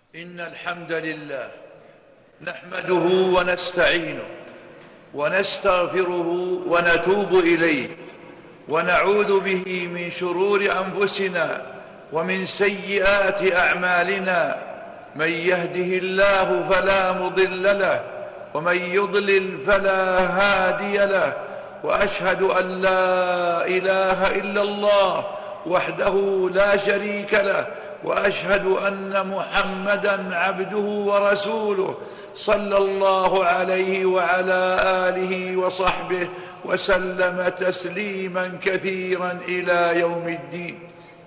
إن الحمد لله نحمده ونستعينه ونستغفره ونتوب إليه ونعوذ به من شرور أنفسنا ومن سيئات أعمالنا. من يهده الله فلا مضل له ومن يضلل فلا هادي له، وأشهد أن لا إله إلا الله وحده لا شريك له، وأشهد أن محمدًا عبده ورسوله صلى الله عليه وعلى آله وصحبه وسلم تسليمًا كثيرًا إلى يوم الدين.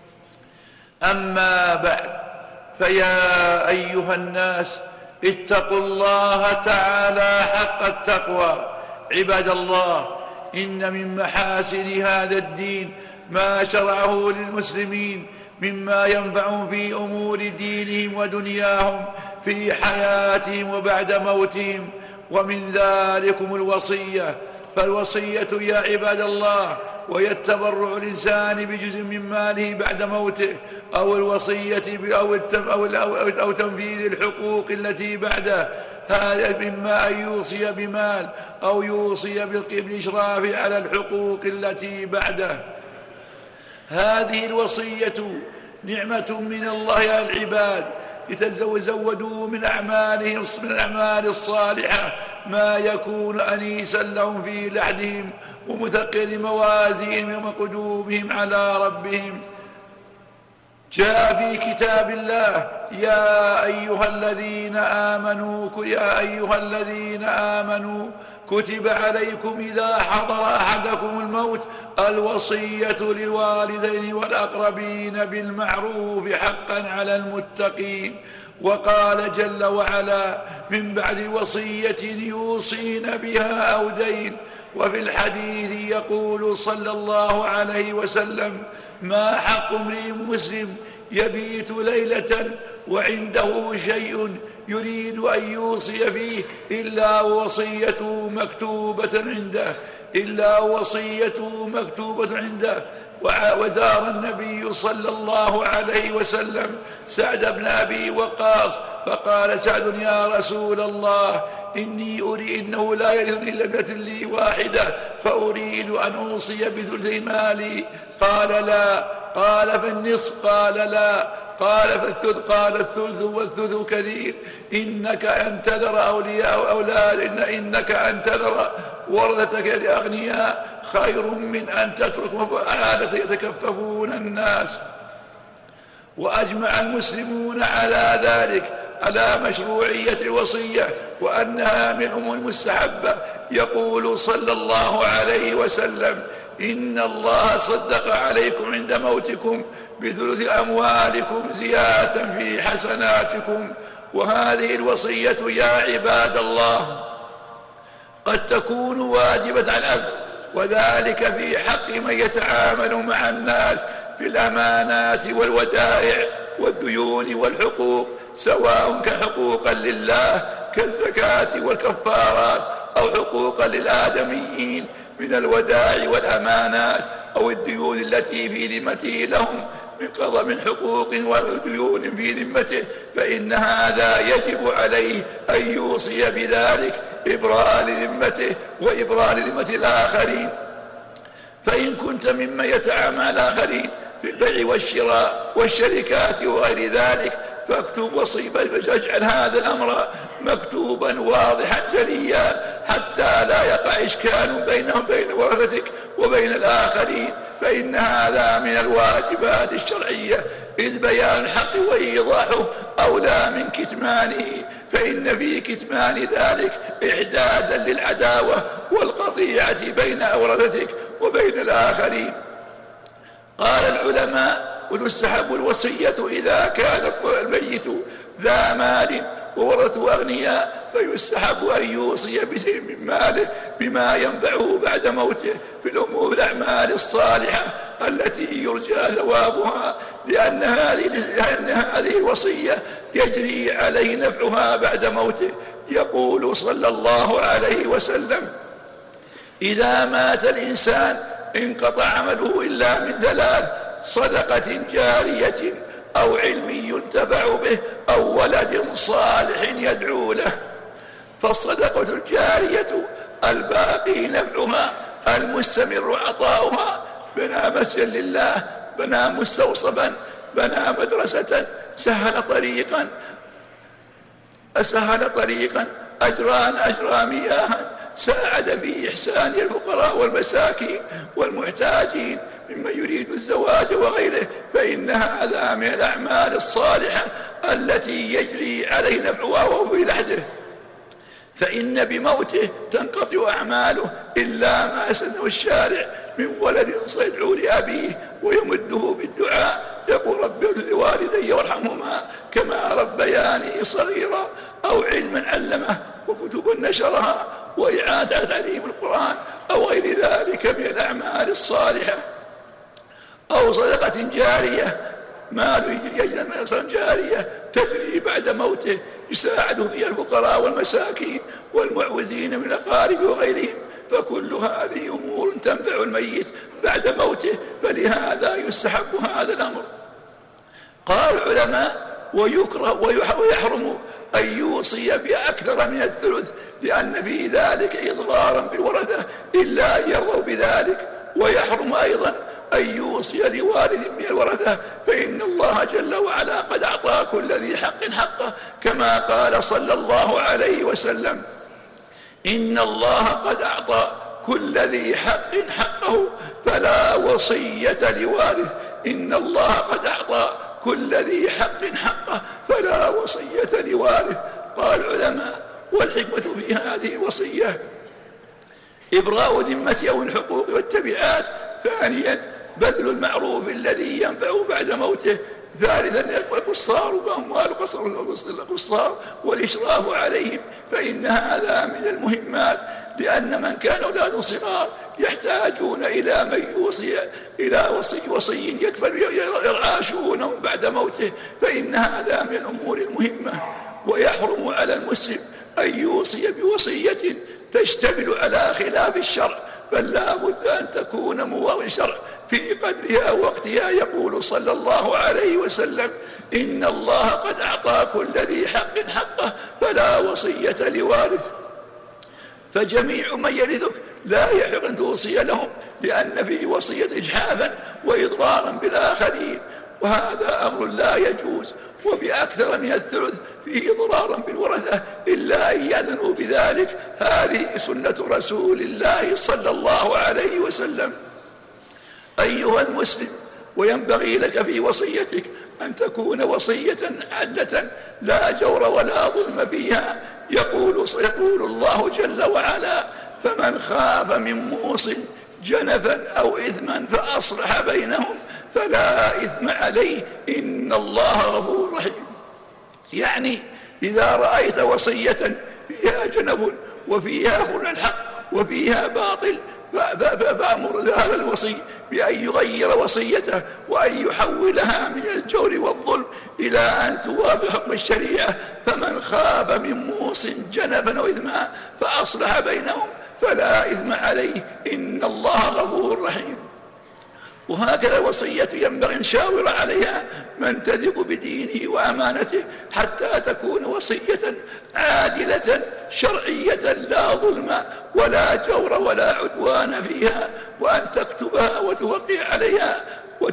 أما بعد، فيا أيها الناس اتقوا الله تعالى حق التقوى. عباد الله، إن من محاسن هذا الدين ما شرعه للمسلمين مما ينفعهم في أمور دينهم ودنياهم في حياتهم وبعد موتهم، ومن ذلكم الوصية. فالوصية يا عباد الله وهي التبرع الإنسان بجزء من ماله بعد موته، أو الوصية أو تنفيذ الحقوق التي بعده. هذا مما أن يوصي بمال أو يوصي بالإشراف على الحقوق التي بعده. هذه الوصية نعمة من الله على العباد لتزودوا من الأعمال الصالحة ما يكون أنيسا لهم في لحدهم ومثقل موازينهم يوم قدومهم على ربهم. جاء في كتاب الله: يا أيها الذين آمنوا كتب عليكم إذا حضر أحدكم الموت الوصية للوالدين والأقربين بالمعروف حقا على المتقين. وقال جل وعلا: من بعد وصية يوصين بها أو دين. وفي الحديث يقول صلى الله عليه وسلم: ما حق امرئ مسلم يبيت ليلة وعنده شيء يريد أن يوصي فيه إلا وصيته مكتوبة عنده. وزار النبي صلى الله عليه وسلم سعد بن أبي وقاص فقال سعد: يا رسول الله، إنه لا يرثني إلا ابنة لي واحدة، فأريد أن أوصي بثلث مالي. قال: لا. قال: فالنصف؟ قال: لا. قال: فالثلث؟ قال: الثلث والثلث كثير. إنك أن تذر أولياء أولاد إنك أن تذر ورثتك لأغنياء خير من أن تترك عادة يتكففون الناس. وأجمع المسلمون على ذلك، على مشروعية الوصية وأنها من الأمور المستحبة. يقول صلى الله عليه وسلم: إن الله صدق عليكم عند موتكم بثلث أموالكم زيادة في حسناتكم. وهذه الوصية يا عباد الله قد تكون واجبة على العبد، وذلك في حق من يتعامل مع الناس في الأمانات والودائع والديون والحقوق، سواء كحقوقا لله كالزكاة والكفارات، أو حقوقا للآدميين من الودائع والأمانات، أو الديون التي في ذمته لهم من حقوق وديون في ذمته. فإن هذا يجب عليه أن يوصي بذلك إبراء لذمته وإبراء لذمة الآخرين. فإن كنت ممن يتعامل مع الآخرين في البيع والشراء والشركات وغير ذلك فاكتب وصية، فاجعل هذا الأمر مكتوبا واضحا جليا حتى لا يقع إشكال بينهم بين ورثتك وبين الآخرين. فإن هذا من الواجبات الشرعية، إذ بيان الحق وإيضاحه أولى من كتمانه، فإن في كتمان ذلك إحداثا للعداوة والقطيعة بين ورثتك وبين الآخرين. قال العلماء: وتستحب الوصية إذا كان الميت ذا مال وورثته أغنياء، فيستحب أن يوصي بشيء من ماله بما ينفعه بعد موته في الأمور الأعمال الصالحة التي يرجى ثوابها، لأن هذه الوصية يجري عليه نفعها بعد موته. يقول صلى الله عليه وسلم: إذا مات الإنسان انقطع عمله إلا من ثلاث: صدقة جارية أو علم ينتفع به أو ولد صالح يدعو له. فالصدقة الجارية الباقي نفعها المستمر عطاؤها. بنى مسجد لله، بنى مستوصبا، بنى مدرسة، سهل طريقا، أجرى مياها، ساعد في إحسان الفقراء والمساكين والمحتاجين ممن يريد الزواج وغيره، فإن هذا من الأعمال الصالحة التي يجري عليه نفعها وهو في لحده. فإن بموته تنقطع أعماله إلا ما سنه الشارع من ولد سيدعو لأبيه ويمده بالدعاء، يقول رب اغفر لوالدي وارحمهما كما ربياني صغيرا، أو علما علمه وكتب نشرها وإعادة على تعليم القرآن أو غير ذلك من الأعمال الصالحة. أو صدقة جارية، مال يجري من صدقة جارية تجري بعد موته يساعده فيها الفقراء والمساكين والمعوزين من الأقارب وغيرهم، فكل هذه أمور تنفع الميت بعد موته، فلهذا يستحب هذا الأمر. قال العلماء: ويكره ويحرم أن يوصي بأكثر من الثلث، لأن في ذلك إضرارا بالورثة إلا أن يرضوا بذلك. ويحرم أيضا أن يوصي لوالد من الورثة، فإن الله جل وعلا قد أعطى كل ذي حق حقه، كما قال صلى الله عليه وسلم: إن الله قد أعطى كل ذي حق حقه فلا وصية لوارث. إن الله قد أعطى كل ذي حق حقه فلا وصية لوارث. قال العلماء: والحكمة في هذه الوصية إبراء ذمة أو الحقوق والتبعات. ثانيا بذل المعروف الذي ينفع بعد موته. ثالثا القصار وأموال القصار والإشراف عليهم، فإن هذا من المهمات، لأن من كان أولاد صغار يحتاجون إلى من يوصي إلى وصي يكفل يرعى شؤونهم بعد موته، فإن هذا من الأمور المهمة. ويحرم على المسلم أن يوصي بوصية تشتمل على خلاف الشرع، بل لا بد أن تكون موافقة الشرع في قدرها ووقتها. يقول صلى الله عليه وسلم: إن الله قد أعطى كل ذي حق حقه فلا وصية لوارث. فجميع من يرثك لا يحق أن توصي لهم، لأن في وصية إجحافا وإضرارا بالآخرين، وهذا أمر لا يجوز. وبأكثر من الثلث فيه إضرارا بالورثة إلا أن يأذنوا بذلك. هذه سنة رسول الله صلى الله عليه وسلم. أيها المسلم، وينبغي لك في وصيتك أن تكون وصية عدلة لا جور ولا ظلم فيها. يقول الله جل وعلا: فمن خاف من موص جنفا أو إثما فأصلح بينهم فلا إثم عليه إن الله غفور رحيم. يعني إذا رأيت وصية فيها جنب وفيها خلع الحق وفيها باطل فأمر هذا الوصي بأن يغير وصيته وأن يحولها من الجور والظلم إلى أن توافق حكم الشريعة. فمن خاف من موص جنبا أو إثما فأصلح بينهم فلا إثم عليه إن الله غفور رحيم. وهكذا الوصية ينبغي أن شاور عليها من تثق بدينه وأمانته، حتى تكون وصية عادلة شرعية لا ظلم ولا جور ولا عدوان فيها، وأن تكتبها وتوقع عليها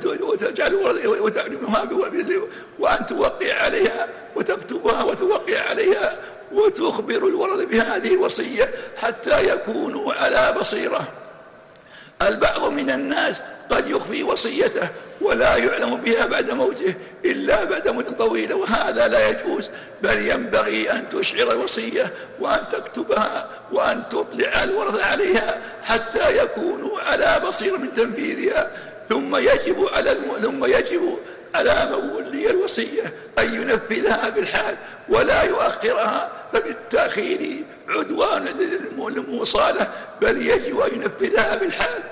وتعلمها وأن توقع عليها وتكتبها وتوقع عليها وتخبر الورثة بهذه الوصية حتى يكونوا على بصيرة. البعض من الناس قد يخفي وصيته ولا يعلم بها بعد موته إلا بعد مدة طويلة، وهذا لا يجوز، بل ينبغي أن تشعر الوصية وأن تكتبها وأن تطلع الورثة عليها حتى يكونوا على بصيرة من تنفيذها. ثم يجب على من ولي الوصية أن ينفذها بالحال ولا يؤخرها، فبالتأخير عدوان للمواصلة، بل يجب أن ينفذها بالحال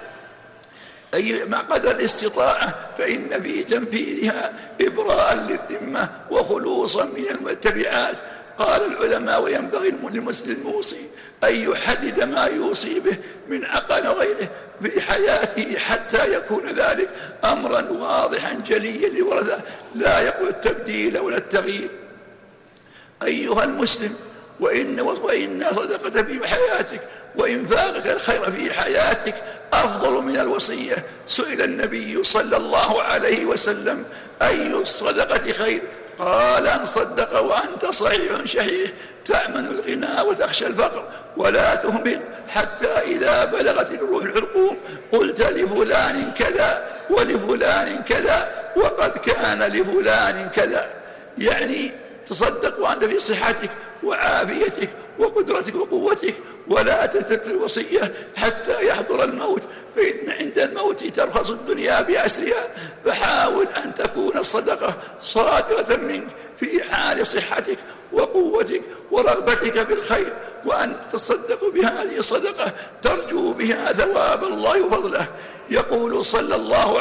أي مع قدر الاستطاعة، فإن في تنفيذها إبراء للذمة وخلوصا من التبعات. قال العلماء: وينبغي للمسلم الموصي أن يحدد ما يوصي به من عقل وغيره في حياته حتى يكون ذلك أمرا واضحا جليا لورثه، لا يقبل التبديل ولا التغيير. أيها المسلم، وإن صدقة في حياتك وإنفاقك الخير في حياتك أفضل من الوصية. سئل النبي صلى الله عليه وسلم: أي الصدقة خير؟ قال: أن صدق وأنت صحيح شحيح تأمن الغنى وتخشى الفقر ولا تهمل حتى إذا بلغت الروح الحلقوم قلت لفلان كذا ولفلان كذا وقد كان لفلان كذا. يعني تصدق وأنت في صحتك وعافيتك وقدرتك وقوتك، ولا تترك الوصية حتى يحضر الموت، فإن عند الموت ترخص الدنيا بأسرها. فحاول أن تكون الصدقة صادرة منك في حال صحتك وقوتك ورغبتك في الخير، وأن تتصدق بهذه الصدقة ترجو بها ثواب الله وفضله. يقول صلى الله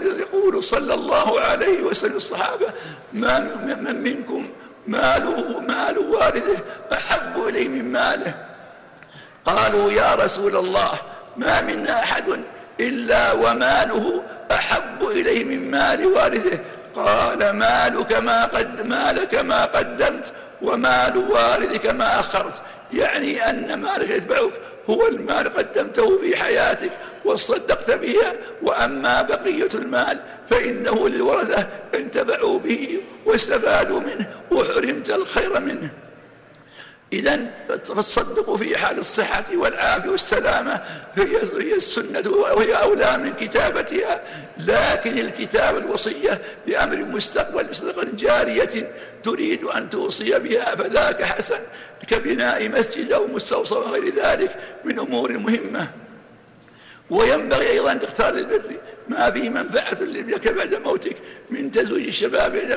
عليه وسلم الصحابة: ما من منكم مال والده أحب إليه من ماله. قالوا: يا رسول الله، ما منا أحد إلا وماله أحب إليه من مال والده. قال: مالك ما قدمت ومال والدك ما أخرت. يعني أن مالك يتبعك هو المال قدمته في حياتك وصدقت بها، وأما بقية المال فإنه للورثة انتفعوا به واستفادوا منه وحرمت الخير منه. إذن فتصدقوا في حال الصحة والعافية والسلامة هي السنة وهي أولى من كتابتها، لكن الكتابة الوصية لأمر مستقبل صدقة جارية تريد أن توصي بها فذاك حسن، كبناء مسجد أو مستوصى وغير ذلك من أمور مهمة. وينبغي أيضا أن تختار للبر ما فيه منفعة لك بعد موتك من تزويج الشباب إلى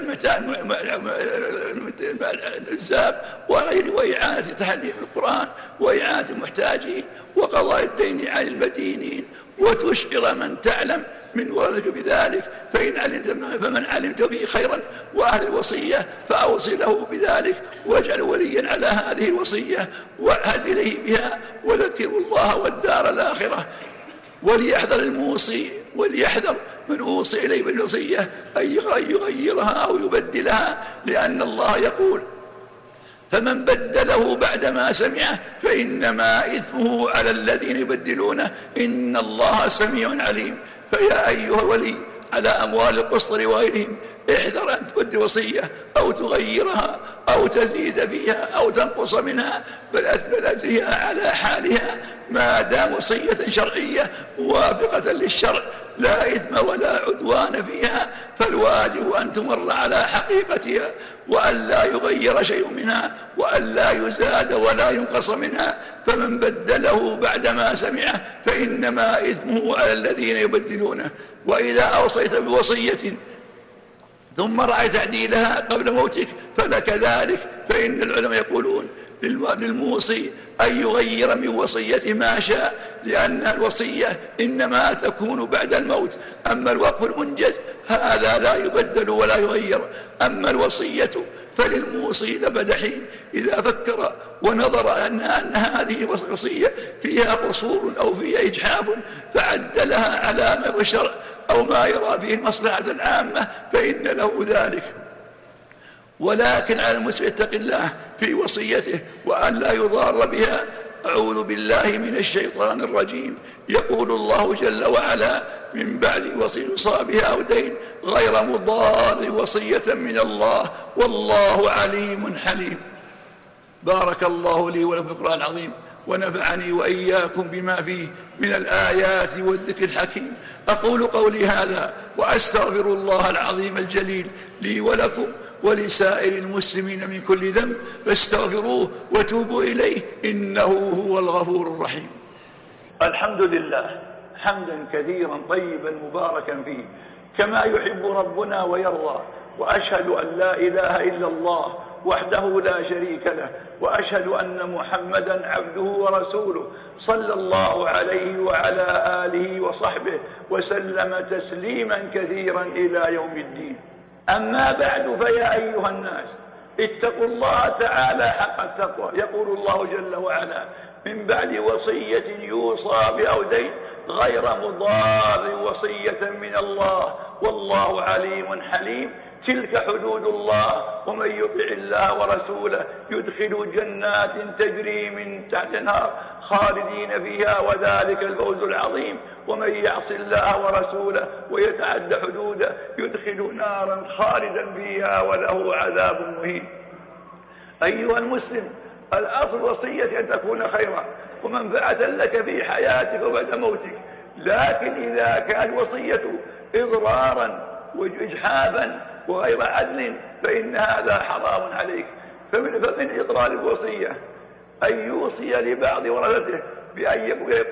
الزاب وغير، وإعانة تعليم القرآن وإعانة المحتاجين وقضاء الدين عن المدينين، وتشعر من تعلم من ورثك بذلك. فمن علمت به خيرا وأهل الوصية فأوصي له بذلك، واجعل وليا على هذه الوصية وعهد إليه بها، وذكروا الله والدار الآخرة. وليحذر من أوصي إليه بالوصية أن يغيرها أو يبدلها، لأن الله يقول: فمن بدله بعدما سمعه فإنما إثمه على الذين يبدلونه إن الله سميع عليم. فيا أيها الولي على أموال القصر وغيرهم احذر أن تبدل وصية أو تغيرها أو تزيد فيها أو تنقص منها، بل أجرها على حالها ما دام وصية شرعية موافقة للشرع لا إثم ولا عدوان فيها، فالواجب أن تمر على حقيقتها وأن لا يغير شيء منها وأن لا يزاد ولا ينقص منها. فمن بدله بعدما سمعه فإنما إثمه على الذين يبدلونه. وإذا أوصيت بوصية ثم رأى تعديلها قبل موتك فلك ذلك، فإن العلماء يقولون للموصي أن يغير من وصيته ما شاء، لأن الوصية إنما تكون بعد الموت. أما الوقف المنجز هذا لا يبدل ولا يغير. أما الوصية فللموصي لبد حين إذا فكر ونظر أن هذه الوصية فيها قصور أو فيها إجحاف فعدلها على ما الشرع أو ما يرى فيه المصلحة العامة فإن له ذلك. ولكن على المسلم يتقي الله في وصيته وأن لا يضار بها. أعوذ بالله من الشيطان الرجيم. يقول الله جل وعلا من بعد وصية يوصى بها أو دين غير مضار وصية من الله والله عليم حليم. بارك الله لي ولكم في القرآن العظيم، ونفعني وإياكم بما فيه من الآيات والذكر الحكيم. أقول قولي هذا وأستغفر الله العظيم الجليل لي ولكم ولسائر المسلمين من كل ذنب، فاستغفروه وتوبوا إليه إنه هو الغفور الرحيم. الحمد لله حمدا كثيرا طيبا مباركا فيه كما يحب ربنا ويرضى، وأشهد أن لا إله إلا الله وحده لا شريك له، وأشهد أن محمدا عبده ورسوله صلى الله عليه وعلى آله وصحبه وسلم تسليما كثيرا إلى يوم الدين. أما بعد، فيا أيها الناس، اتقوا الله تعالى حق التقوى. يقول الله جل وعلا من بعد وصية يوصى بها أو دين غير مضار وصية من الله والله عليم حليم. تلك حدود الله ومن يطع الله ورسوله يدخل جنات تجري من تحت الأنهار خالدين فيها وذلك الفوز العظيم. ومن يعص الله ورسوله ويتعد حدوده يدخل نارا خالدا فيها وله عذاب مهين. أيها المسلم، الأصل وصية أن تكون خيرا ومنفعة لك في حياتك وبعد موتك، لكن إذا كانت وصية إضرارا وإجحافا وغير عدل فإن هذا حرام عليك. فمن إضرار الوصية أن يوصي لبعض ورثته بأن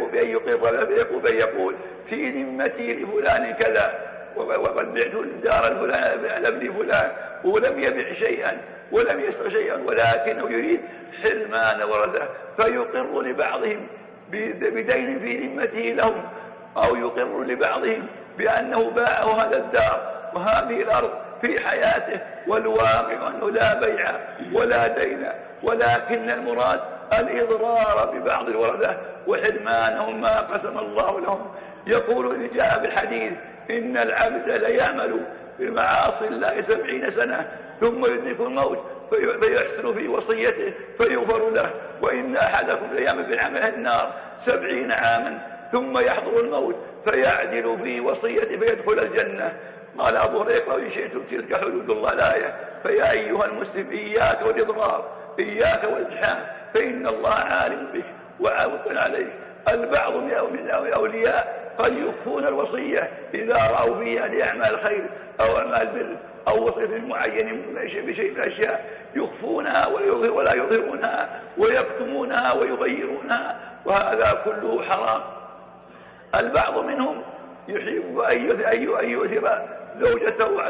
يقول في ذمتي لفلان كذا وقد بعت الدار الفلان على ابن فلان ولم يبع شيئا ولم يشتر شيئا ولكنه يريد حرمان ورثته، فيقر لبعضهم بدين في ذمته لهم، أو يقر لبعضهم بأنه باعه هذا الدار وهذه الأرض في حياته، والواقع أنه لا بيع ولا دين، ولكن المراد الإضرار ببعض الورثة وحرمانهم ما قسم الله لهم. يقول إذ جاء بالحديث إن العبد ليعمل بمعاصي الله 70 سنة ثم يدرك الموت فيحسن في وصيته فيغفر له، وإن أحدكم ليعمل بعمل النار 70 عاما ثم يحضر الموت فيعدل في وصيته فيدخل الجنة. قال أبو هريرة إن شئتم تلك حدود الله الآية. فيا أيها المسلم إياك والإضرار، إياك والإجحاف، فإن الله عالم بك وعاوق عليك. البعض من الأولياء قد يخفون الوصية إذا رأوا فيها لأعمال الخير أو أعمال البر أو وصية معين بشيء من الأشياء يخفونها ولا يظهرونها ويكتمونها ويغيرونها، وهذا كله حرام. البعض منهم يحب أن يؤثر زوجته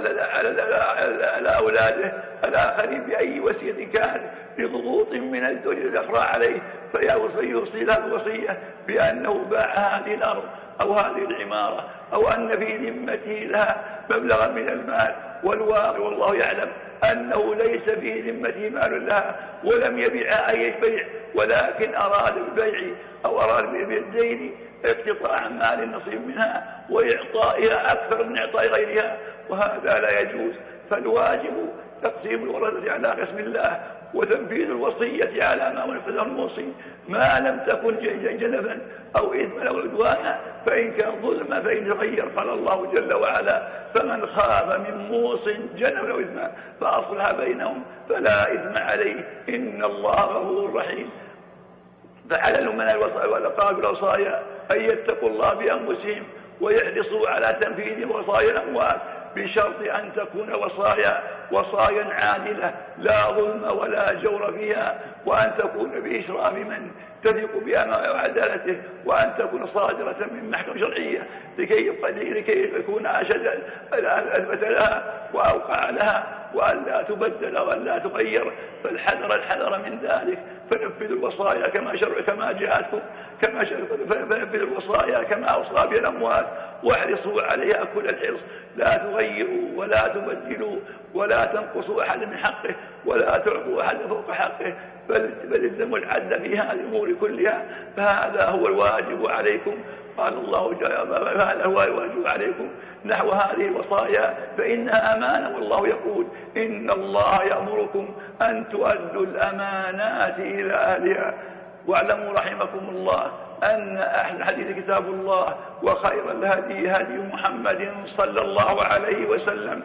على أولاده الآخرين بأي وسيلة كانت بضغوط من الزوج الأخرى عليه، فيوصي له الوصية بأنه باع هذه الأرض أو هذه العمارة أو أن في ذمته لها مبلغا من المال، والواقع والله يعلم أنه ليس في ذمته مال لها ولم يبيع أي بيع، ولكن أراد بالبيع أو أراد بالدين اقتطاع مال النصيب منها وإعطائها أكثر من إعطاء غيرها، وهذا لا يجوز. فالواجب تقسيم الورثة على قسم الله وتنفيذ الوصية على ما نفذه الموصي ما لم تكن جنفا أو إثما أو عدوانا، فإن كان ظلما فإن يغير. قال الله جل وعلا فمن خاف من موص جنفا أو إثما فأصلح بينهم فلا إثم عليه إن الله غفور رحيم. فعلى من الوصايا أن يتقوا الله بأنفسهم ويحرصوا على تنفيذ وصايا الأموال بشرط أن تكون وصايا عادلة لا ظلم ولا جور فيها، وأن تكون بإشراف من تثق بأمانته وعدالته، وأن تكون صادرة من محكمة شرعية لكي يكون أشد الأثبت لها وأوقع لها وأن لا تبدل وأن لا تغير. فالحذر من ذلك. فنفذوا الوصايا كما جاءتكم فنفذوا الوصايا كما أوصى بها الأموال واحرصوا عليها كل الحرص، لا تغيروا ولا تبدلوا ولا تنقصوا أحد من حقه ولا تعطوا أحد فوق حقه، بل الزموا العدل في هذه الأمور كلها. فهذا هو الواجب عليكم. قال الله فهذا هو الواجب عليكم نحو هذه الوصايا فإنها أمانة، والله يقول إن الله يأمركم أن تؤدوا الأمانات إلى أهلها. واعلموا رحمكم الله أن أحسن الحديث كتاب الله وخير الهدي هدي محمد صلى الله عليه وسلم،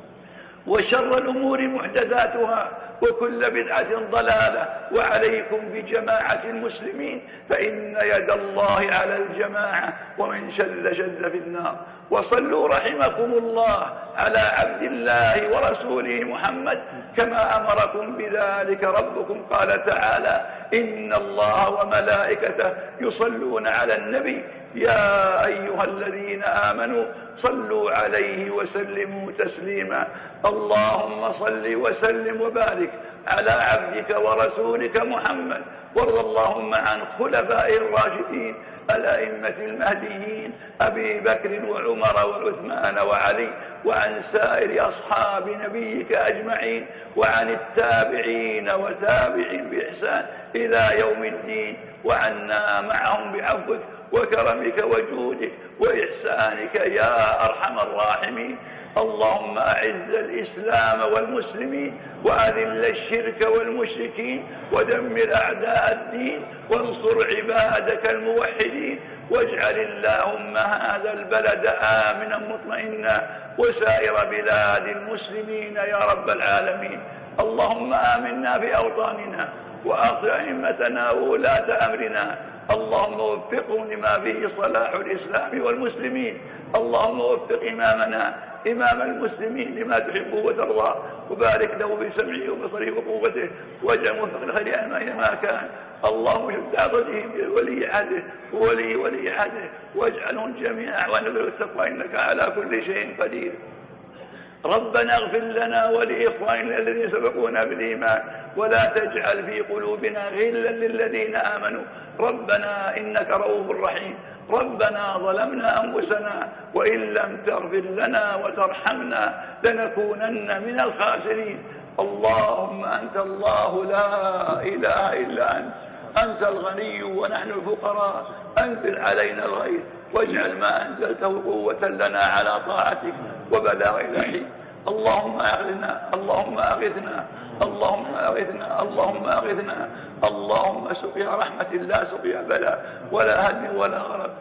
وشر الأمور محدثاتها وكل بدعة ضلالة، وعليكم بجماعة المسلمين فإن يد الله على الجماعة ومن شذ في النار. وصلوا رحمكم الله على عبد الله ورسوله محمد كما أمركم بذلك ربكم. قال تعالى إن الله وملائكته يصلون على النبي يا أيها الذين آمنوا صلوا عليه وسلموا تسليما. اللهم صل وسلم وبارك على عبدك ورسولك محمد. وارض اللهم عن خلفائه الراشدين الأئمة المهديين أبي بكر وعمر وعثمان وعلي، وعن سائر أصحاب نبيك أجمعين، وعن التابعين وتابعين بإحسان إلى يوم الدين، وعنا معهم بعفوك وكرمك وجودك وإحسانك يا أرحم الراحمين. اللهم أعز الإسلام والمسلمين وأذل الشرك والمشركين ودمر أعداء الدين وانصر عبادك الموحدين، واجعل اللهم هذا البلد آمنا مطمئنا وسائر بلاد المسلمين يا رب العالمين. اللهم آمنا في أوطاننا وأصلح أئمتنا وولاة أمرنا، اللهم وفقهم لما فيه صلاح الإسلام والمسلمين. اللهم وفق إمامنا إمام المسلمين لما تحب وترضى، وبارك له بسمعه وبصره وقوته، واجعل موفق الخير ما كان. اللهم شد عضده بولي عهده وولي عهده، واجعلهم جميعا ونبر التقوى إنك على كل شيء قدير. ربنا اغفر لنا ولإخواننا الذين سبقونا بالإيمان، ولا تجعل في قلوبنا غلا للذين آمنوا، ربنا إنك رؤوف رحيم. ربنا ظلمنا أنفسنا وإن لم تغفر لنا وترحمنا لنكونن من الخاسرين. اللهم أنت الله لا إله إلا أنت الغني ونحن الفقراء، أنزل علينا الغيث واجعل ما أنزلته قوة لنا على طاعتك وبلاغ الحين. اللهم أغثنا اللهم أغثنا اللهم أغثنا اللهم أغثنا. اللهم سقيا رحمة لا سقيا بلاء ولا هدم ولا غرق.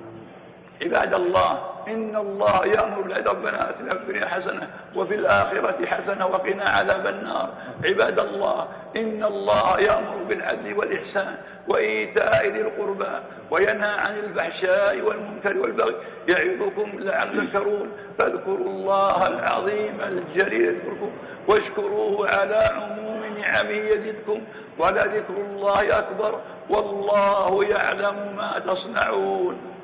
عباد الله، إن الله يأمر بالعدل، ربنا آتنا في الدنيا حسنة وفي الآخرة حسنة وقنا عذاب النار. عباد الله، إن الله يأمر بالعدل والإحسان وإيتاء ذي القربى وينهى عن الفحشاء والمنكر والبغي يعظكم لعلكم تذكرون. فاذكروا الله العظيم الجليل يذكركم واشكروه على عموم نعمه يزدكم، ولذكر الله أكبر والله يعلم ما تصنعون.